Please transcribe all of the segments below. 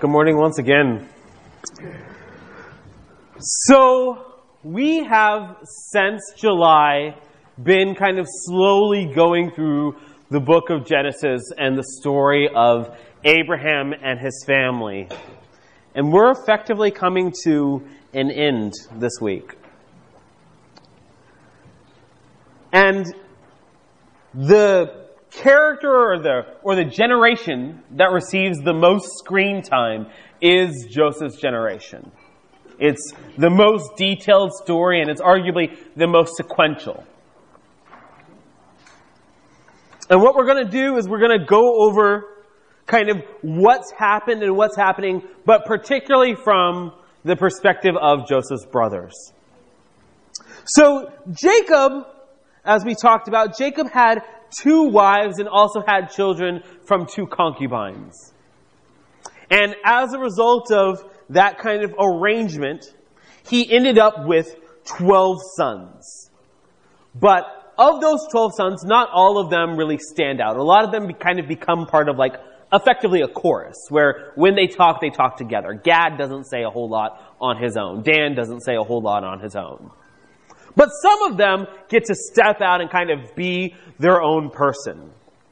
Good morning once again. So, we have since July been kind of slowly going through the book of Genesis and the story of Abraham and his family. And we're effectively coming to an end this week. And the character or the generation that receives the most screen time is Joseph's generation. It's the most detailed story, and it's arguably the most sequential. And what we're going to do is we're going to go over kind of what's happened and what's happening, but particularly from the perspective of Joseph's brothers. So Jacob, as we talked about, Jacob had 2 wives and also had children from 2 concubines. And as a result of that kind of arrangement, he ended up with 12 sons. But of those 12 sons, not all of them really stand out. A lot of them kind of become part of effectively a chorus, where when they talk together. Gad doesn't say a whole lot on his own. Dan doesn't say a whole lot on his own. But some of them get to step out and kind of be their own person.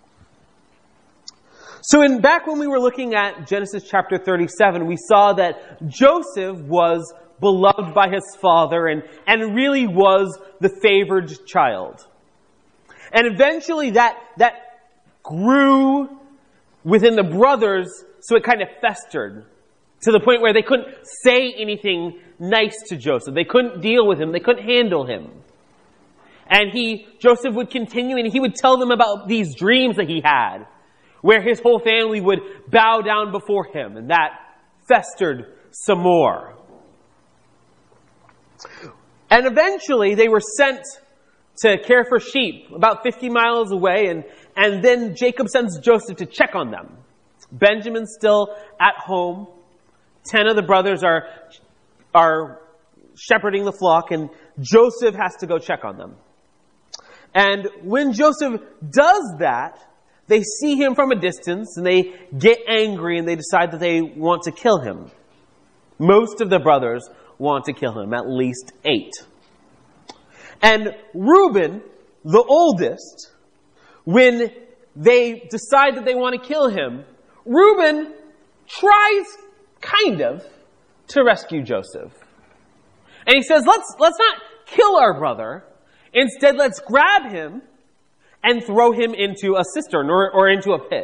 So back when we were looking at Genesis chapter 37, we saw that Joseph was beloved by his father and really was the favored child. And eventually that grew within the brothers, so it kind of festered to the point where they couldn't say anything nice to Joseph. They couldn't deal with him. They couldn't handle him. And Joseph would continue, and he would tell them about these dreams that he had, where his whole family would bow down before him, and that festered some more. And eventually they were sent to care for sheep about 50 miles away, and then Jacob sends Joseph to check on them. Benjamin's still at home. 10 of the brothers are shepherding the flock, and Joseph has to go check on them. And when Joseph does that, they see him from a distance, and they get angry, and they decide that they want to kill him. Most of the brothers want to kill him, at least 8. And Reuben, the oldest, when they decide that they want to kill him, Reuben tries kind of to rescue Joseph. And he says, let's not kill our brother. Instead, let's grab him and throw him into a cistern or into a pit.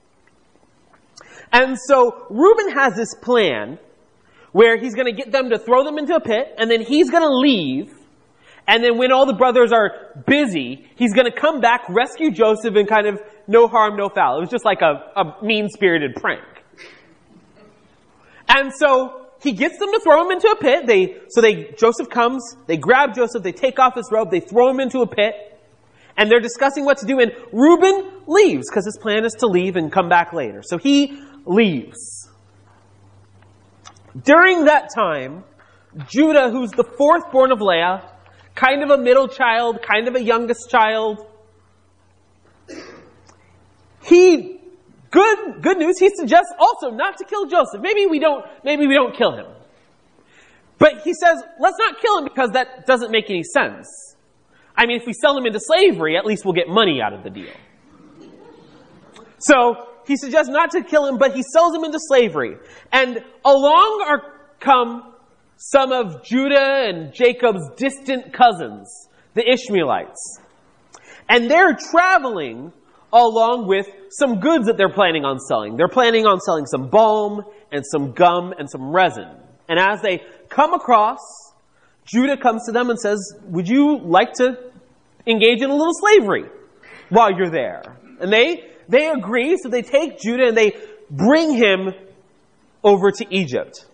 And so Reuben has this plan where he's going to get them to throw them into a pit, and then he's going to leave. And then when all the brothers are busy, he's going to come back, rescue Joseph, and kind of no harm, no foul. It was just like a mean-spirited prank. And so he gets them to throw him into a pit. Joseph comes, they grab Joseph, they take off his robe, they throw him into a pit, and they're discussing what to do. And Reuben leaves, because his plan is to leave and come back later. So he leaves. During that time, Judah, who's the 4th born of Leah, kind of a middle child, kind of a youngest child, Good news, he suggests also not to kill Joseph. Maybe we don't kill him. But he says, let's not kill him because that doesn't make any sense. I mean, if we sell him into slavery, at least we'll get money out of the deal. So he suggests not to kill him, but he sells him into slavery. And along come some of Judah and Jacob's distant cousins, the Ishmaelites. And they're traveling along with some goods that they're planning on selling. They're planning on selling some balm and some gum and some resin. And as they come across, Judah comes to them and says, would you like to engage in a little slavery while you're there? And they agree, so they take Judah and they bring him over to Egypt.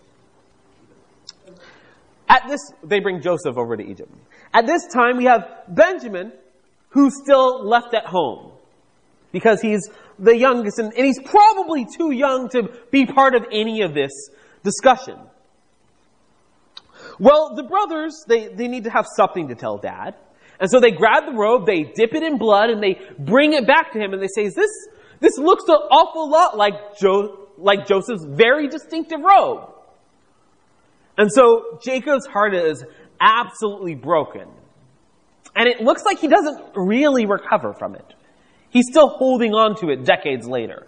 They bring Joseph over to Egypt. At this time, we have Benjamin, who's still left at home, because he's the youngest, and he's probably too young to be part of any of this discussion. Well, the brothers, they need to have something to tell Dad. And so they grab the robe, they dip it in blood, and they bring it back to him, and they say, this looks an awful lot like like Joseph's very distinctive robe. And so Jacob's heart is absolutely broken. And it looks like he doesn't really recover from it. He's still holding on to it decades later.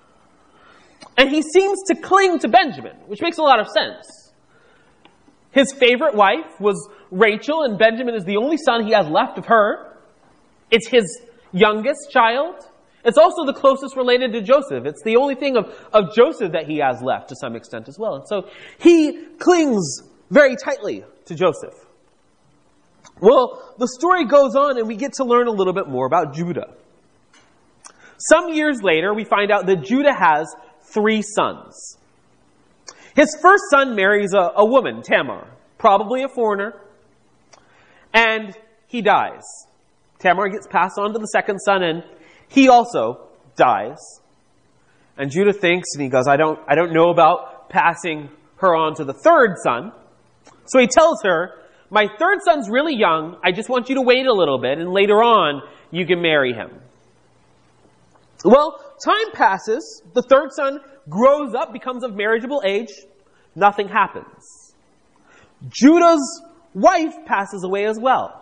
And he seems to cling to Benjamin, which makes a lot of sense. His favorite wife was Rachel, and Benjamin is the only son he has left of her. It's his youngest child. It's also the closest related to Joseph. It's the only thing of Joseph that he has left to some extent as well. And so he clings very tightly to Joseph. Well, the story goes on and we get to learn a little bit more about Judah. Some years later, we find out that Judah has 3 sons. His first son marries a woman, Tamar, probably a foreigner, and he dies. Tamar gets passed on to the second son, and he also dies. And Judah thinks, and he goes, I don't know about passing her on to the third son. So he tells her, my third son's really young. I just want you to wait a little bit, and later on, you can marry him. Well, time passes. The third son grows up, becomes of marriageable age. Nothing happens. Judah's wife passes away as well.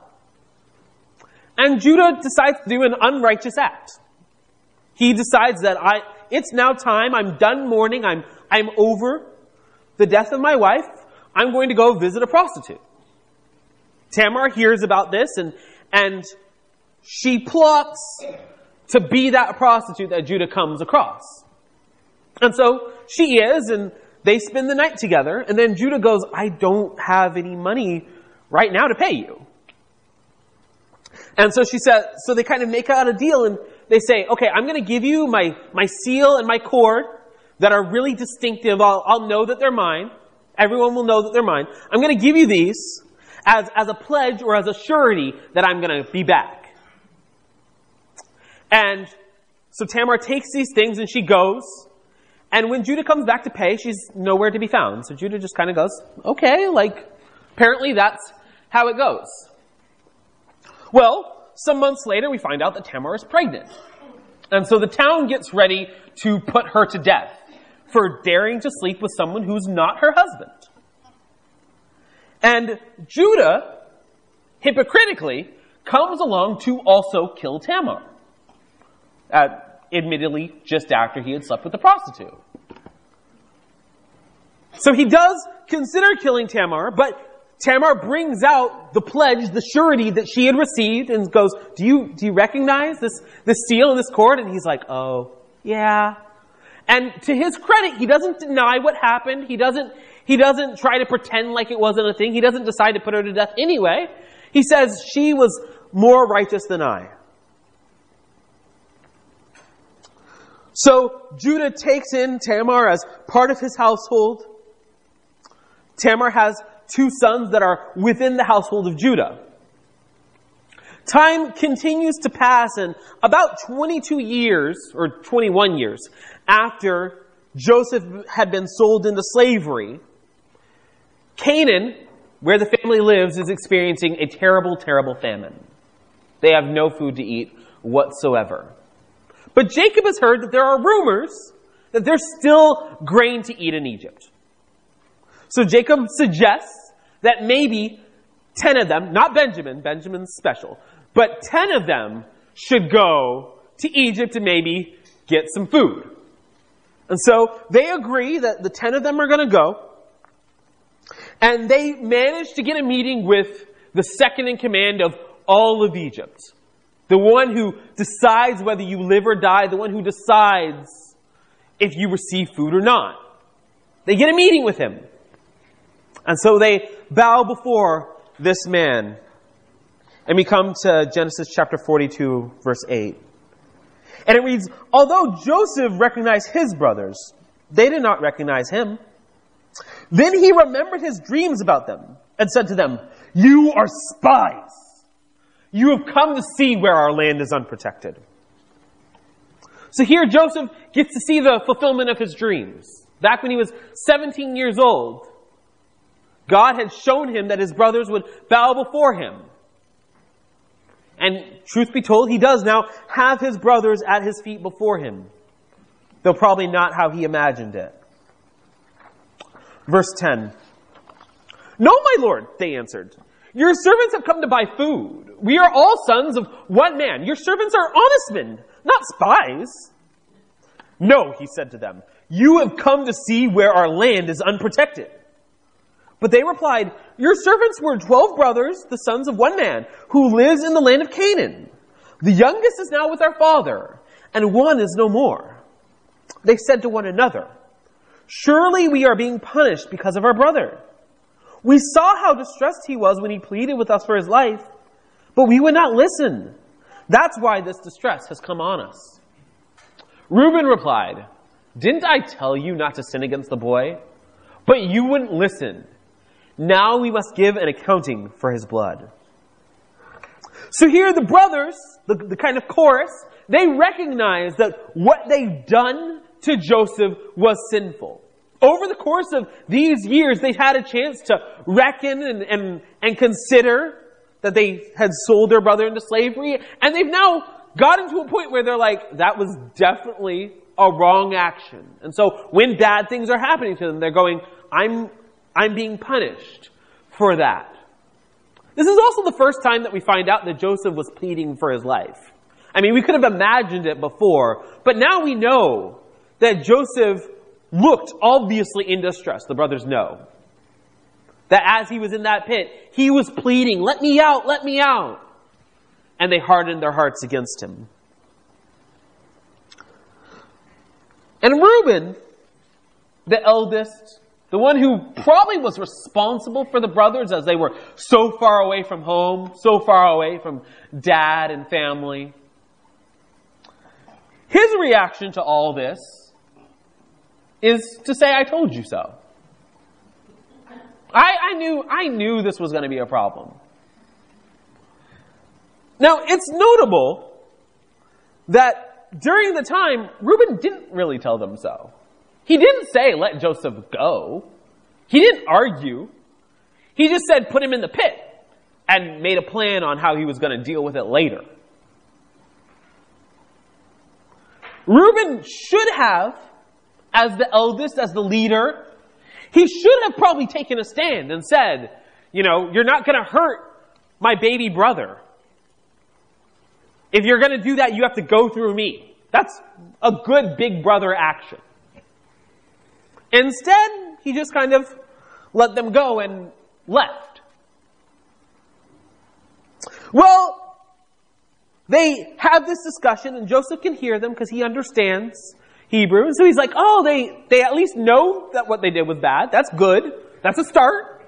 And Judah decides to do an unrighteous act. He decides that it's now time. I'm done mourning. I'm over the death of my wife. I'm going to go visit a prostitute. Tamar hears about this and she plots to be that prostitute that Judah comes across. And so she is, and they spend the night together, and then Judah goes, I don't have any money right now to pay you. And so she said, so they kind of make out a deal, and they say, okay, I'm going to give you my seal and my cord that are really distinctive. I'll know that they're mine. Everyone will know that they're mine. I'm going to give you these as a pledge or as a surety that I'm going to be back. And so Tamar takes these things and she goes. And when Judah comes back to pay, she's nowhere to be found. So Judah just kind of goes, okay, apparently that's how it goes. Well, some months later, we find out that Tamar is pregnant. And so the town gets ready to put her to death for daring to sleep with someone who's not her husband. And Judah, hypocritically, comes along to also kill Tamar. Admittedly, just after he had slept with the prostitute. So he does consider killing Tamar, but Tamar brings out the pledge, the surety that she had received, and goes, do you recognize this seal and this cord? And he's like, oh, yeah. And to his credit, he doesn't deny what happened. He doesn't try to pretend like it wasn't a thing. He doesn't decide to put her to death anyway. He says, she was more righteous than I. So Judah takes in Tamar as part of his household. Tamar has 2 sons that are within the household of Judah. Time continues to pass, and about 22 years, or 21 years, after Joseph had been sold into slavery, Canaan, where the family lives, is experiencing a terrible, terrible famine. They have no food to eat whatsoever. But Jacob has heard that there are rumors that there's still grain to eat in Egypt. So Jacob suggests that maybe 10 of them, not Benjamin, Benjamin's special, but 10 of them should go to Egypt to maybe get some food. And so they agree that the 10 of them are going to go. And they manage to get a meeting with the second in command of all of Egypt. The one who decides whether you live or die, the one who decides if you receive food or not. They get a meeting with him. And so they bow before this man. And we come to Genesis chapter 42, verse 8. And it reads, although Joseph recognized his brothers, they did not recognize him. Then he remembered his dreams about them and said to them, you are spies. You have come to see where our land is unprotected. So here Joseph gets to see the fulfillment of his dreams. Back when he was 17 years old, God had shown him that his brothers would bow before him. And truth be told, he does now have his brothers at his feet before him. though probably not how he imagined it. Verse 10. "No, my lord," they answered. "Your servants have come to buy food. We are all sons of one man. Your servants are honest men, not spies." "No," he said to them, "you have come to see where our land is unprotected." But they replied, "Your servants were 12 brothers, the sons of one man, who lives in the land of Canaan. The youngest is now with our father, and one is no more." They said to one another, "Surely we are being punished because of our brother. We saw how distressed he was when he pleaded with us for his life, but we would not listen. That's why this distress has come on us." Reuben replied, "Didn't I tell you not to sin against the boy? But you wouldn't listen. Now we must give an accounting for his blood." So here the brothers, the kind of chorus, they recognize that what they've done to Joseph was sinful. Over the course of these years, they've had a chance to reckon and consider that they had sold their brother into slavery, and they've now gotten to a point where they're like, that was definitely a wrong action. And so when bad things are happening to them, they're going, I'm being punished for that. This is also the first time that we find out that Joseph was pleading for his life. I mean, we could have imagined it before, but now we know that Joseph looked obviously in distress. The brothers know that as he was in that pit, he was pleading, "Let me out, let me out." And they hardened their hearts against him. And Reuben, the eldest, the one who probably was responsible for the brothers as they were so far away from home, so far away from dad and family, his reaction to all this is to say, "I told you so." I knew this was going to be a problem. Now, it's notable that during the time, Reuben didn't really tell them so. He didn't say, "Let Joseph go." He didn't argue. He just said, "Put him in the pit," and made a plan on how he was going to deal with it later. Reuben should have, as the eldest, as the leader, he should have probably taken a stand and said, "You're not going to hurt my baby brother. If you're going to do that, you have to go through me." That's a good big brother action. Instead, he just kind of let them go and left. Well, they have this discussion, and Joseph can hear them because he understands Hebrew. And so he's like, "Oh, they at least know that what they did was bad. That's good. That's a start."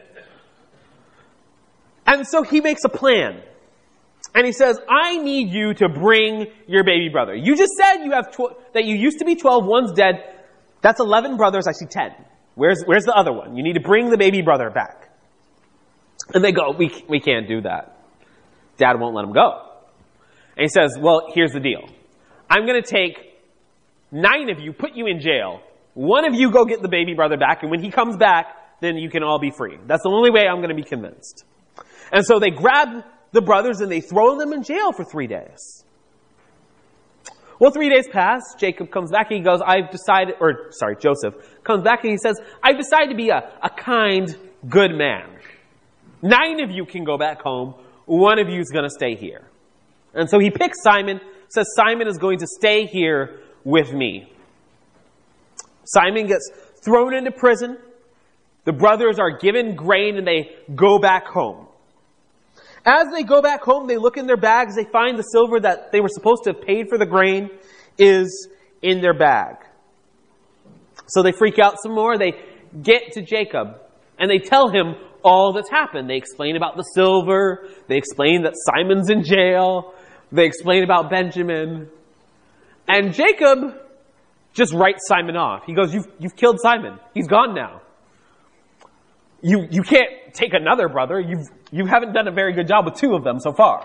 And so he makes a plan. And he says, "I need you to bring your baby brother. You just said you have that you used to be 12, one's dead. That's 11 brothers. I see 10. Where's the other one? You need to bring the baby brother back." And they go, we can't do that. Dad won't let him go. And he says, "Well, here's the deal. I'm going to take 9 of you, put you in jail. 1 of you go get the baby brother back, and when he comes back, then you can all be free. That's the only way I'm going to be convinced." And so they grab the brothers and they throw them in jail for 3 days. Well, 3 days pass. Jacob comes back and he goes, Joseph comes back and he says, "I've decided to be a kind, good man. 9 of you can go back home. 1 of you is going to stay here." And so he picks Simon, says Simon is going to stay here with me. Simon gets thrown into prison. The brothers are given grain and they go back home. As they go back home, they look in their bags. They find the silver that they were supposed to have paid for the grain is in their bag. So they freak out some more. They get to Jacob and they tell him all that's happened. They explain about the silver. They explain that Simon's in jail. They explain about Benjamin. And Jacob just writes Simon off. He goes, You've killed Simon. He's gone now. You can't take another brother. You haven't done a very good job with 2 of them so far.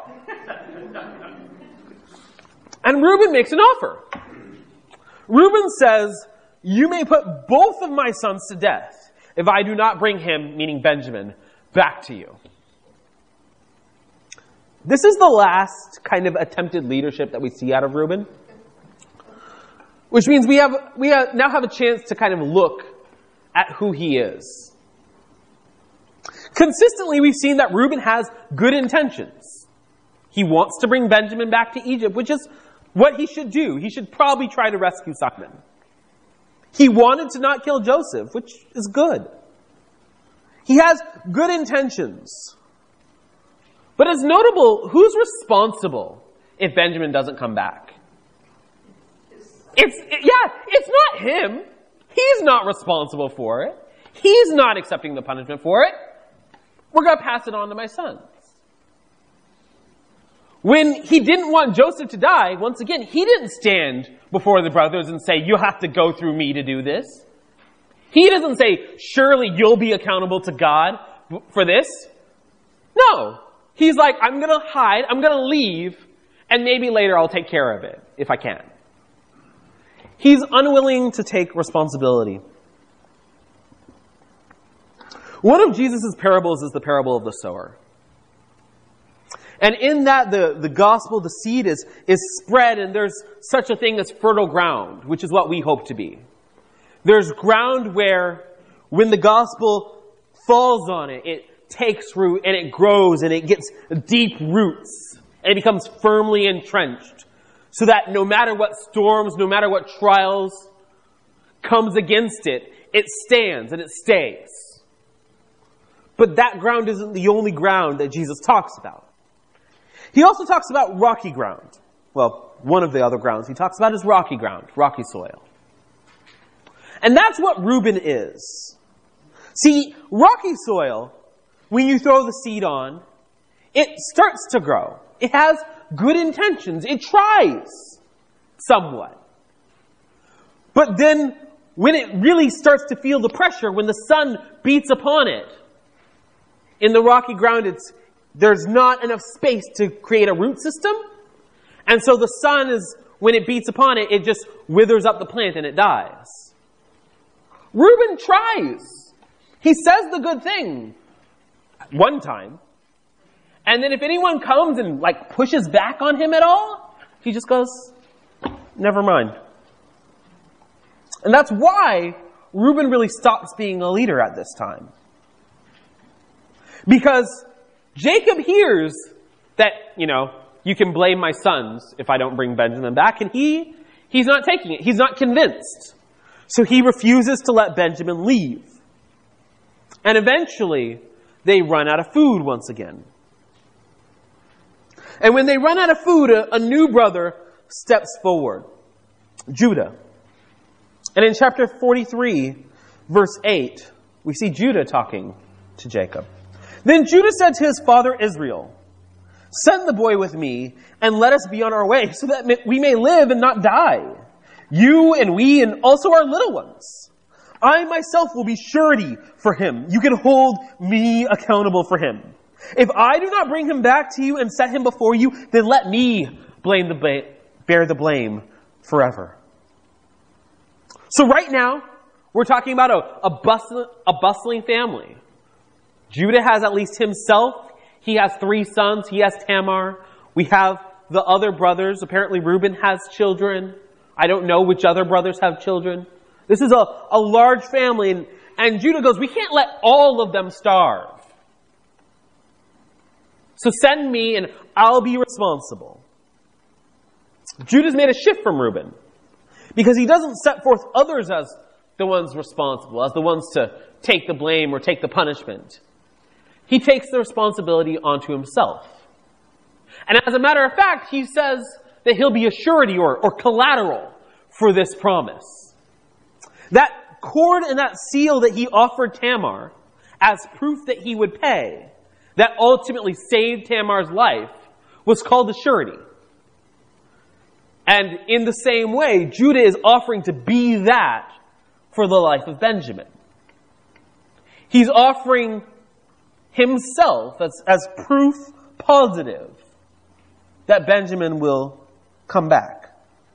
And Reuben makes an offer. Reuben says, "You may put both of my sons to death if I do not bring him," meaning Benjamin, "back to you." This is the last kind of attempted leadership that we see out of Reuben. Which means we now have a chance to kind of look at who he is. Consistently, we've seen that Reuben has good intentions. He wants to bring Benjamin back to Egypt, which is what he should do. He should probably try to rescue Simon. He wanted to not kill Joseph, which is good. He has good intentions. But it's notable, who's responsible if Benjamin doesn't come back? It's not him. He's not responsible for it. He's not accepting the punishment for it. We're going to pass it on to my sons. When he didn't want Joseph to die, once again, he didn't stand before the brothers and say, you have to go through me to do this. He doesn't say, surely you'll be accountable to God for this. No. He's like, I'm going to hide, I'm going to leave, and maybe later I'll take care of it, if I can. He's unwilling to take responsibility. One of Jesus' parables is the parable of the sower. And in that, the gospel, the seed is spread, and there's such a thing as fertile ground, which is what we hope to be. There's ground where, when the gospel falls on it, it takes root, and it grows, and it gets deep roots, and it becomes firmly entrenched, so that no matter what storms, no matter what trials comes against it, it stands and it stays. But that ground isn't the only ground that Jesus talks about. He also talks about rocky ground. Well, one of the other grounds he talks about is rocky ground, rocky soil. And that's what Reuben is. See, rocky soil, when you throw the seed on, it starts to grow. It has good intentions. It tries somewhat. But then, when it really starts to feel the pressure, when the sun beats upon it, in the rocky ground, there's not enough space to create a root system. And so the sun when it beats upon it, it just withers up the plant and it dies. Reuben tries. He says the good thing one time. And then if anyone comes and pushes back on him at all, he just goes, never mind. And that's why Reuben really stops being a leader at this time. Because Jacob hears that, you can blame my sons if I don't bring Benjamin back, and he's not taking it. He's not convinced. So he refuses to let Benjamin leave. And eventually, they run out of food once again. And when they run out of food, a new brother steps forward, Judah. And in chapter 43, verse 8, we see Judah talking to Jacob. Then Judah said to his father Israel, send the boy with me, and let us be on our way, so that we may live and not die. You and we and also our little ones. I myself will be surety for him. You can hold me accountable for him. If I do not bring him back to you and set him before you, then let me bear the blame forever. So right now, we're talking about a bustling family. Judah has at least himself. He has 3 sons. He has Tamar. We have the other brothers. Apparently Reuben has children. I don't know which other brothers have children. This is a large family. And Judah goes, we can't let all of them starve. So send me and I'll be responsible. Judah's made a shift from Reuben, because he doesn't set forth others as the ones responsible, as the ones to take the blame or take the punishment. He takes the responsibility onto himself. And as a matter of fact, he says that he'll be a surety or collateral for this promise. That cord and that seal that he offered Tamar as proof that he would pay, that ultimately saved Tamar's life, was called a surety. And in the same way, Judah is offering to be that for the life of Benjamin. He's offering himself as proof positive that Benjamin will come back.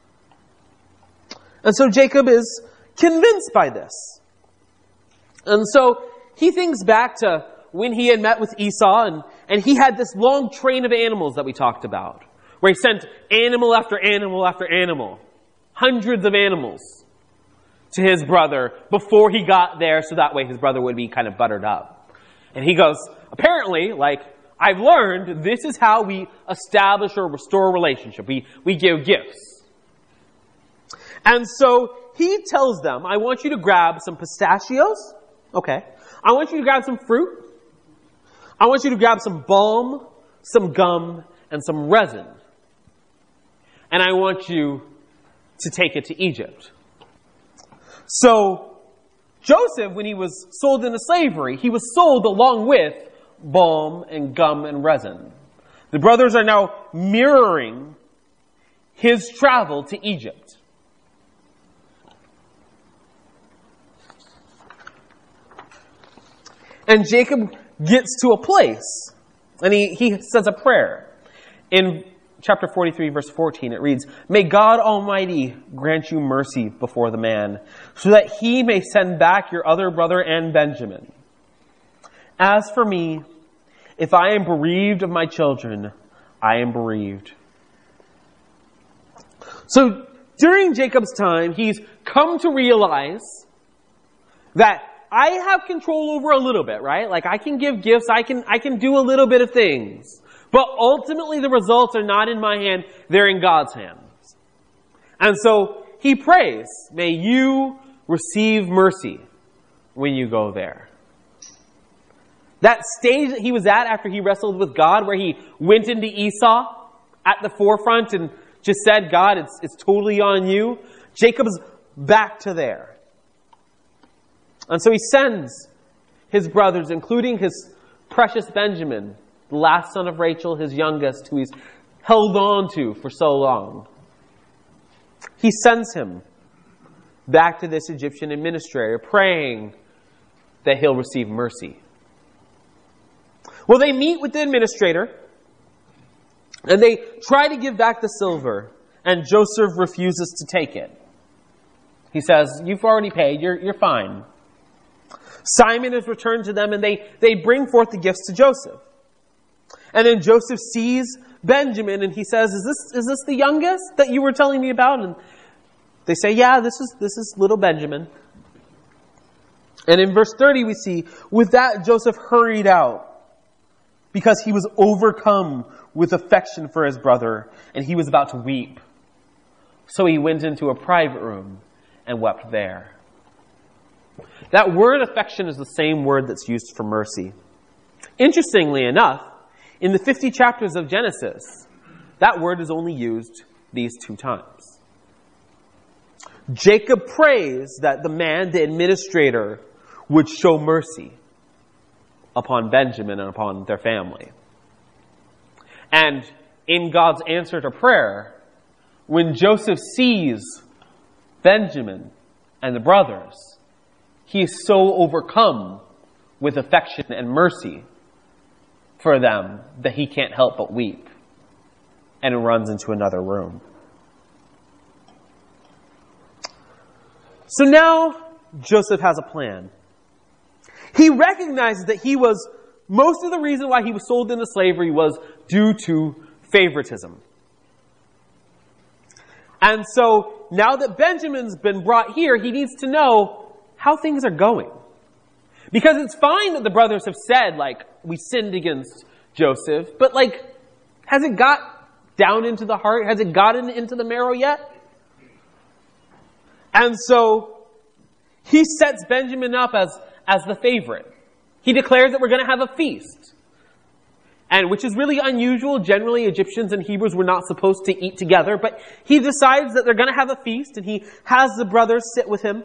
And so Jacob is convinced by this. And so he thinks back to when he had met with Esau, and he had this long train of animals that we talked about, where he sent animal after animal after animal, hundreds of animals to his brother before he got there, so that way his brother would be kind of buttered up. And he goes, apparently, I've learned this is how we establish or restore a relationship. We give gifts. And so he tells them, I want you to grab some pistachios. Okay. I want you to grab some fruit. I want you to grab some balm, some gum, and some resin. And I want you to take it to Egypt. So, Joseph, when he was sold into slavery, he was sold along with balm and gum and resin. The brothers are now mirroring his travel to Egypt. And Jacob gets to a place, and he says a prayer. In chapter 43, verse 14, it reads, May God Almighty grant you mercy before the man, so that he may send back your other brother and Benjamin. As for me, if I am bereaved of my children, I am bereaved. So during Jacob's time, he's come to realize that I have control over a little bit, right? I can give gifts, I can do a little bit of things. But ultimately the results are not in my hand, they're in God's hands. And so he prays, may you receive mercy when you go there. That stage that he was at after he wrestled with God, where he went into Esau at the forefront and just said, God, it's totally on you. Jacob's back to there. And so he sends his brothers, including his precious Benjamin, the last son of Rachel, his youngest, who he's held on to for so long. He sends him back to this Egyptian administrator, praying that he'll receive mercy. Well, they meet with the administrator, and they try to give back the silver, and Joseph refuses to take it. He says, you've already paid, you're fine. Simon is returned to them, and they bring forth the gifts to Joseph. And then Joseph sees Benjamin, and he says, is this the youngest that you were telling me about? And they say, yeah, this is little Benjamin. And in verse 30 we see, with that Joseph hurried out, because he was overcome with affection for his brother, and he was about to weep. So he went into a private room and wept there. That word affection is the same word that's used for mercy. Interestingly enough, in the 50 chapters of Genesis, that word is only used these 2 times. Jacob prays that the man, the administrator, would show mercy upon Benjamin and upon their family. And in God's answer to prayer, when Joseph sees Benjamin and the brothers, he is so overcome with affection and mercy for them that he can't help but weep, and runs into another room. So now Joseph has a plan. He recognizes that most of the reason why he was sold into slavery was due to favoritism. And so now that Benjamin's been brought here, he needs to know how things are going. Because it's fine that the brothers have said, we sinned against Joseph, but has it got down into the heart? Has it gotten into the marrow yet? And so he sets Benjamin up as the favorite. He declares that we're going to have a feast. And which is really unusual. Generally, Egyptians and Hebrews were not supposed to eat together, but he decides that they're going to have a feast, and he has the brothers sit with him.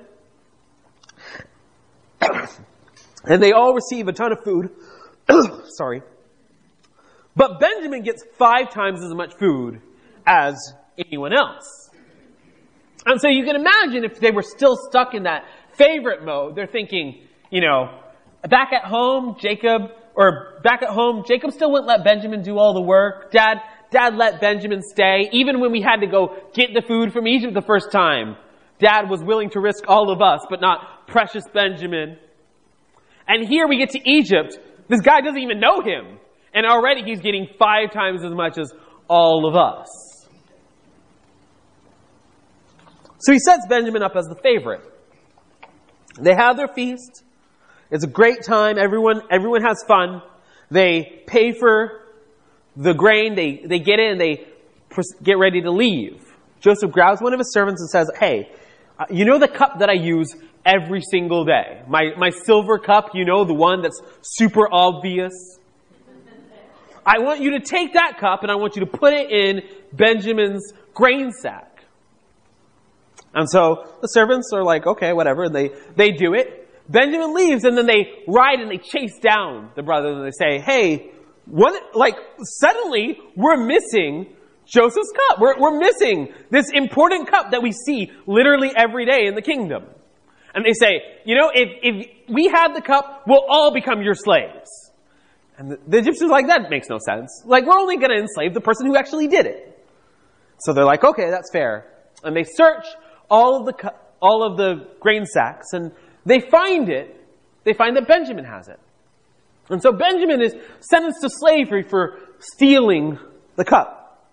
And they all receive a ton of food. Sorry. But Benjamin gets 5 times as much food as anyone else. And so you can imagine if they were still stuck in that favorite mode, they're thinking, back at home, Jacob still wouldn't let Benjamin do all the work. Dad let Benjamin stay. Even when we had to go get the food from Egypt the first time, Dad was willing to risk all of us, but not precious Benjamin. And here we get to Egypt. This guy doesn't even know him. And already he's getting 5 times as much as all of us. So he sets Benjamin up as the favorite. They have their feast. It's a great time. Everyone has fun. They pay for the grain. They get in and they get ready to leave. Joseph grabs one of his servants and says, hey, you know the cup that I use every single day? My silver cup, you know, the one that's super obvious? I want you to take that cup and I want you to put it in Benjamin's grain sack. And so the servants are like, okay, whatever. They do it. Benjamin leaves and then they ride and they chase down the brothers and they say, hey, suddenly we're missing Joseph's cup. We're missing this important cup that we see literally every day in the kingdom. And they say, you know, if we had the cup, we'll all become your slaves. And the Egyptians are like, that makes no sense. Like, we're only going to enslave the person who actually did it. So they're like, okay, that's fair. And they search all of the grain sacks and they find it. They find that Benjamin has it. And so Benjamin is sentenced to slavery for stealing the cup.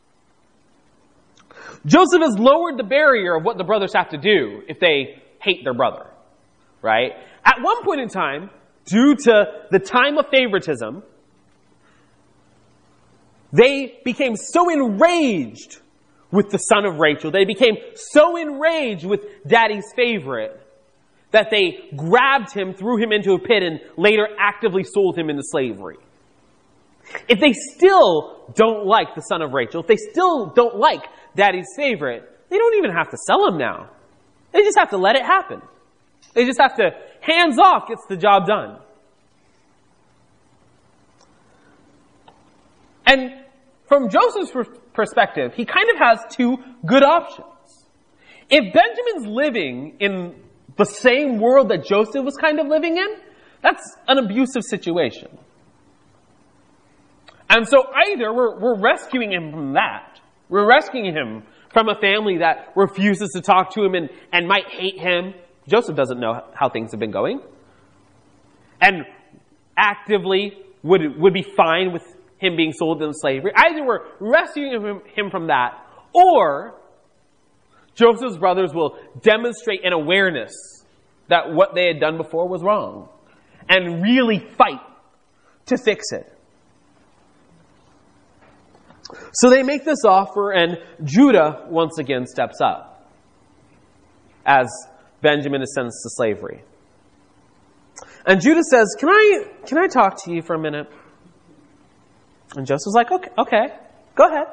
Joseph has lowered the barrier of what the brothers have to do if they hate their brother, right? At one point in time, due to the time of favoritism, they became so enraged with the son of Rachel, they became so enraged with daddy's favorite, that they grabbed him, threw him into a pit, and later actively sold him into slavery. If they still don't like the son of Rachel, if they still don't like daddy's favorite, they don't even have to sell him now. They just have to let it happen. They just have to, hands off, gets the job done. And from Joseph's perspective, he kind of has two good options. If Benjamin's living in the same world that Joseph was kind of living in, that's an abusive situation. And so either we're rescuing him from that. We're rescuing him from a family that refuses to talk to him and might hate him. Joseph doesn't know how things have been going. And actively would be fine with him being sold into slavery. Either we're rescuing him from that, or Joseph's brothers will demonstrate an awareness that what they had done before was wrong and really fight to fix it. So they make this offer and Judah once again steps up as Benjamin is sentenced to slavery. And Judah says, can I talk to you for a minute? And Joseph's like, okay, go ahead.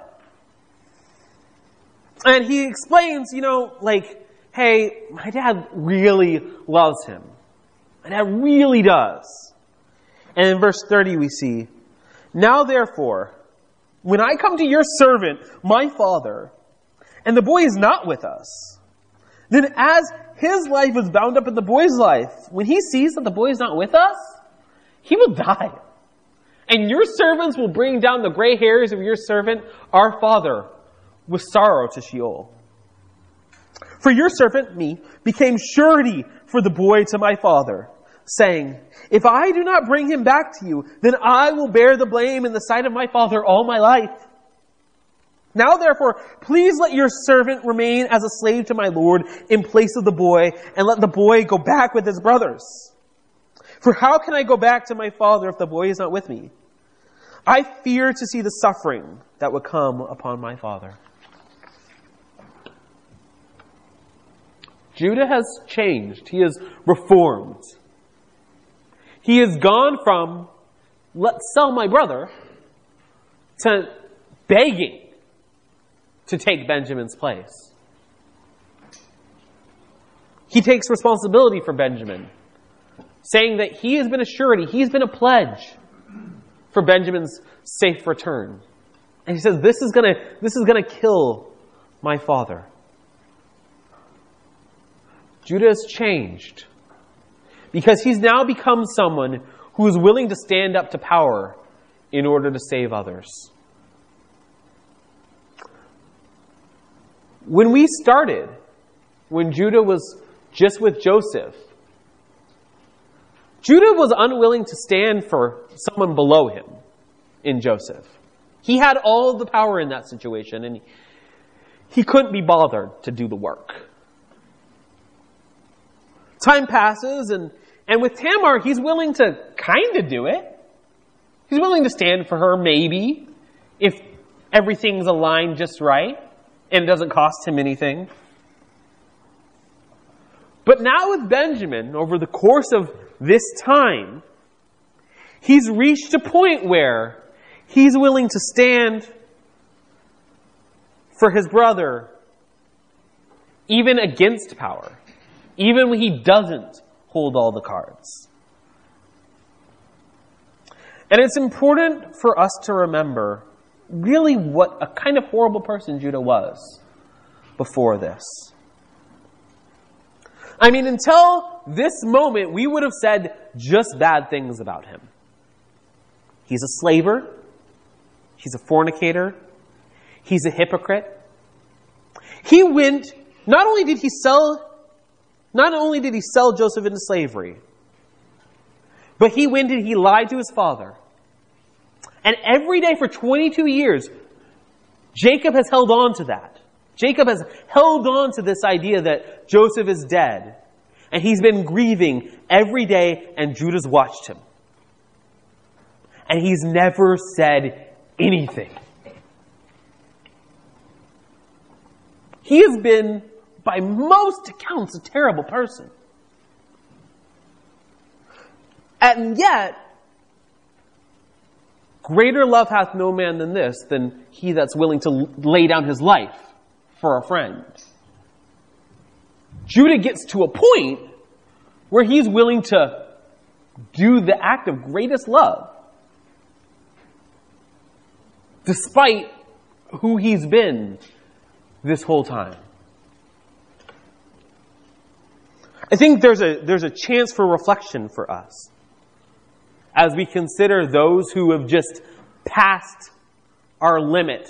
And he explains, hey, my dad really loves him. My dad really does. And in verse 30 we see, now therefore, when I come to your servant, my father, and the boy is not with us, then as his life is bound up in the boy's life, when he sees that the boy is not with us, he will die. And your servants will bring down the gray hairs of your servant, our father, with sorrow to Sheol. For your servant, me, became surety for the boy to my father, saying, if I do not bring him back to you, then I will bear the blame in the sight of my father all my life. Now therefore, please let your servant remain as a slave to my Lord in place of the boy, and let the boy go back with his brothers. For how can I go back to my father if the boy is not with me? I fear to see the suffering that would come upon my father. Judah has changed. He has reformed. He has gone from, let's sell my brother, to begging to take Benjamin's place. He takes responsibility for Benjamin, saying that he has been a surety, he's been a pledge for Benjamin's safe return. And he says, this is gonna kill my father. Judah has changed because he's now become someone who is willing to stand up to power in order to save others. When we started, when Judah was just with Joseph, Judah was unwilling to stand for someone below him in Joseph. He had all the power in that situation, and he couldn't be bothered to do the work. Time passes, and with Tamar, he's willing to kind of do it. He's willing to stand for her, maybe, if everything's aligned just right and it doesn't cost him anything. But now with Benjamin, over the course of this time, he's reached a point where he's willing to stand for his brother, even against power, even when he doesn't hold all the cards. And it's important for us to remember really what a kind of horrible person Judah was before this. I mean, until this moment, we would have said just bad things about him. He's a slaver. He's a fornicator. He's a hypocrite. He went, not only did he sell Joseph into slavery, but he went and he lied to his father. And every day for 22 years, Jacob has held on to that. Jacob has held on to this idea that Joseph is dead. And he's been grieving every day, and Judah's watched him. And he's never said anything. He has been, by most accounts, a terrible person. And yet, greater love hath no man than this, than he that's willing to lay down his life for a friend. Judah gets to a point where he's willing to do the act of greatest love, despite who he's been this whole time. I think there's a chance for reflection for us as we consider those who have just passed our limit.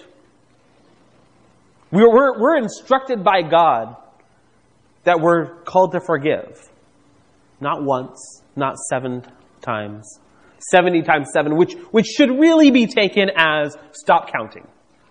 We're instructed by God that we're called to forgive. Not once, not 7 times, 70 times 7, which should really be taken as stop counting.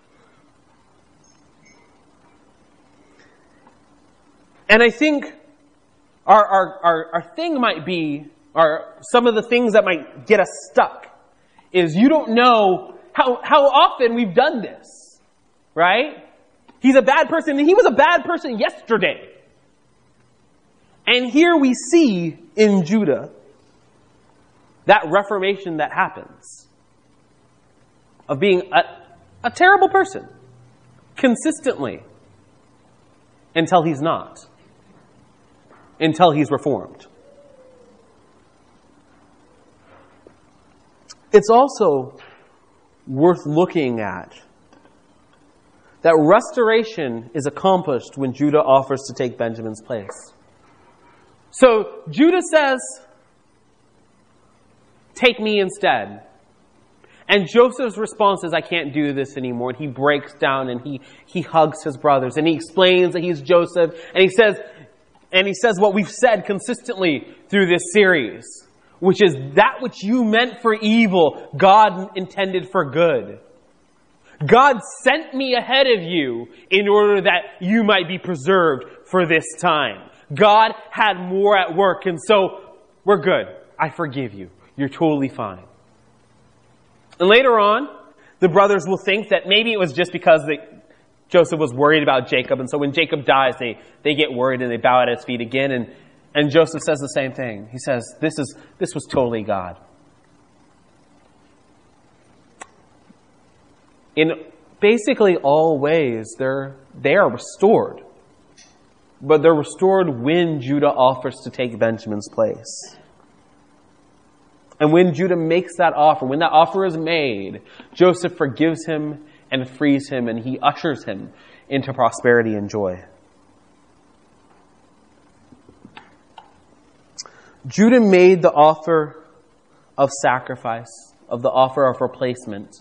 And I think our thing might be, or some of the things that might get us stuck, is you don't know how often we've done this, right? He's a bad person, and he was a bad person yesterday. And here we see in Judah that reformation that happens of being a terrible person consistently until he's not, until he's reformed. It's also worth looking at that restoration is accomplished when Judah offers to take Benjamin's place. So Judah says, take me instead. And Joseph's response is, I can't do this anymore. And he breaks down and he hugs his brothers and he explains that he's Joseph. And he says what we've said consistently through this series, which is that which you meant for evil, God intended for good. God sent me ahead of you in order that you might be preserved for this time. God had more at work, and so we're good. I forgive you. You're totally fine. And later on, the brothers will think that maybe it was just because Joseph was worried about Jacob, and so when Jacob dies, they get worried and they bow at his feet again, and Joseph says the same thing. He says, this was totally God. In basically all ways, they are restored. But they're restored when Judah offers to take Benjamin's place. And when Judah makes that offer, when that offer is made, Joseph forgives him and frees him, and he ushers him into prosperity and joy. Judah made the offer of sacrifice, of the offer of replacement.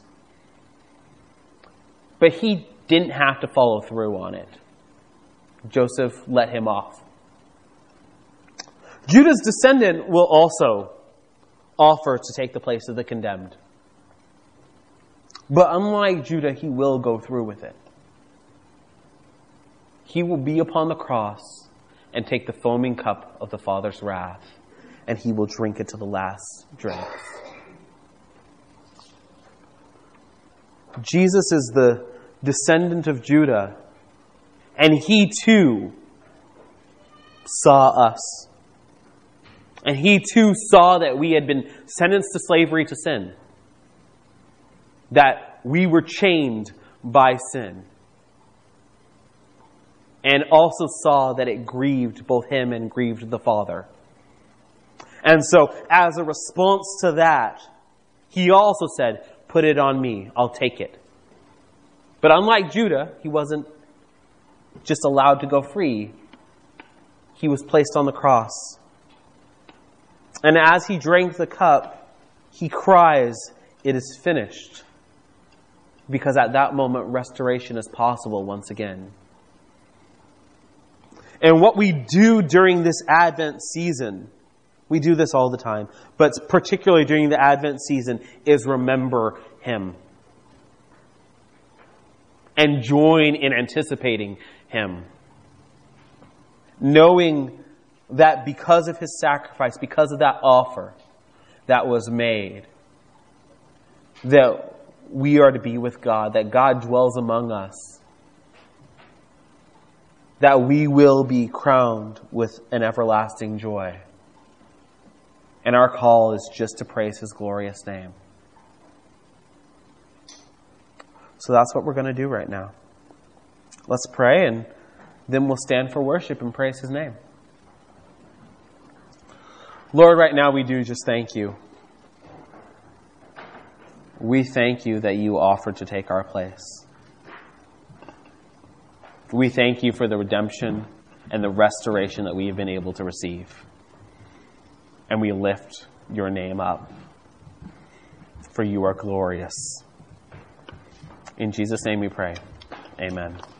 But he didn't have to follow through on it. Joseph let him off. Judah's descendant will also offer to take the place of the condemned. But unlike Judah, he will go through with it. He will be upon the cross and take the foaming cup of the Father's wrath, and he will drink it to the last drink. Jesus is the descendant of Judah, and he too saw us. And he too saw that we had been sentenced to slavery to sin, that we were chained by sin, and also saw that it grieved both him and grieved the Father. And so, as a response to that, he also said, "Put it on me, I'll take it." But unlike Judah, he wasn't just allowed to go free. He was placed on the cross. And as he drank the cup, he cries, "It is finished." Because at that moment, restoration is possible once again. And what we do during this Advent season, we do this all the time, but particularly during the Advent season, is remember him. And join in anticipating him. Knowing that because of his sacrifice, because of that offer that was made, that we are to be with God, that God dwells among us, that we will be crowned with an everlasting joy. And our call is just to praise his glorious name. So that's what we're going to do right now. Let's pray, and then we'll stand for worship and praise his name. Lord, right now we do just thank you. We thank you that you offered to take our place. We thank you for the redemption and the restoration that we have been able to receive. And we lift your name up, for you are glorious. In Jesus' name we pray. Amen.